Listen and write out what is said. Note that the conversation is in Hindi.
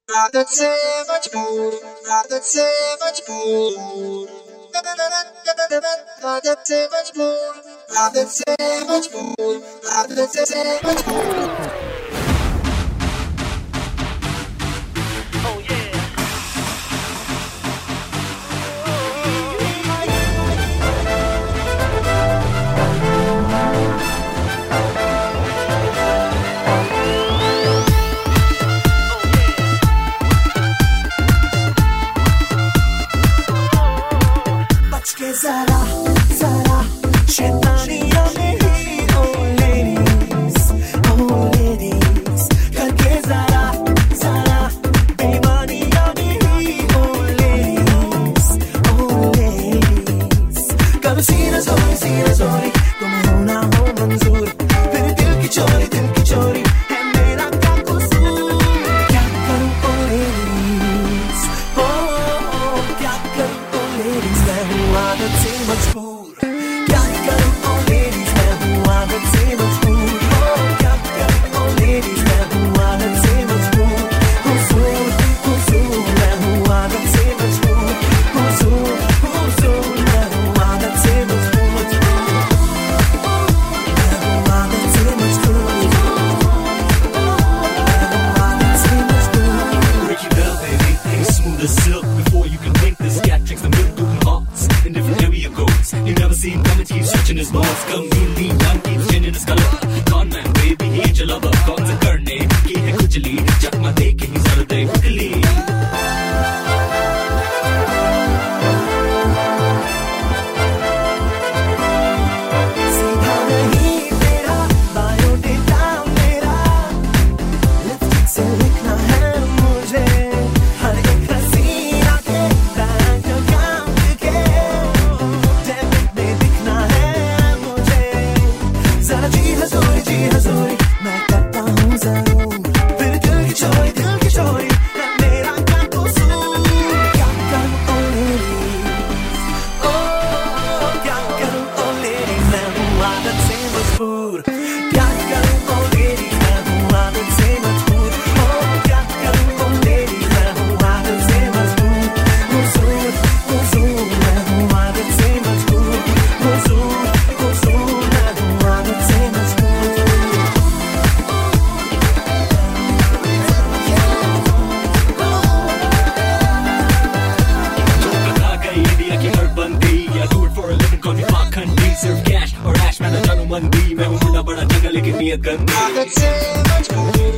आदत से मजबूर, आदत से मजबूर, आदत से मजबूर, आदत से मजबूर, आदत से मजबूर। Zara, Zara, शैतानियाँ मेरी, oh ladies, करके ज़रा, ज़रा, बेईमानियाँ मेरी, oh ladies, करो सीना जोरी, तुम्हें होना हो मंजूर, फिर दिल की चोरी, है मेरा क्या कसूर, क्या करूँ oh ladies, क्या करूँ oh ladies, मैं हूँ आदत से मजबूर, क्या करूँ oh ladies, मैं हूँ आदत से मजबूर, क्या करूँ oh ladies, मैं हूँ आदत से मजबूर, हुजूर, मैं हूँ आदत से मजबूर, हुजूर, मैं हूँ आदत से मजबूर, मैं हूँ आदत से मजबूर, Break you down, baby, ain't smooth as silk. Before you can blink, this cat drinks the milk through hearts in different area codes. You never seen him, keep stretching his balls. Come meet me, young, keep changing his color. Con man, baby, he's your lover. Cons a karne ki hai khujli, chakma de ke hi zara de quickly. सीधा नहीं मेरा बायोडेटा मेरा, लिपस्टिक से लिखना है मुझे हर एक हसीना के बैंक अकाउंट के डेबिट में दिखना है मुझे, जरा जी हजूरी, मैं करता हूँ जरूर, फिर दिल की चोरी, है मेरा क्या कसूर, क्या करूँ oh ladies, क्या करूँ oh ladies, मैं हूँ आदत से मजबूर, क्या करूँ oh ladies, मैं हूँ आदत से मजबूर, क्या करूँ oh ladies, मैं हूँ आदत से मजबूर, हुजूर, मैं हूँ आदत से मजबूर, हुजूर, मैं हूँ आदत से मजबूर। आ गई इंडिया की हर बंदी, या do it for a living, call me पाखंडी, सिर्फ कैश और ऐश मैं ना जानू मंदी, मैं हूँ मुंडा बड़ा जगह लेकिन नियत गंदी। आदत से मजबूर,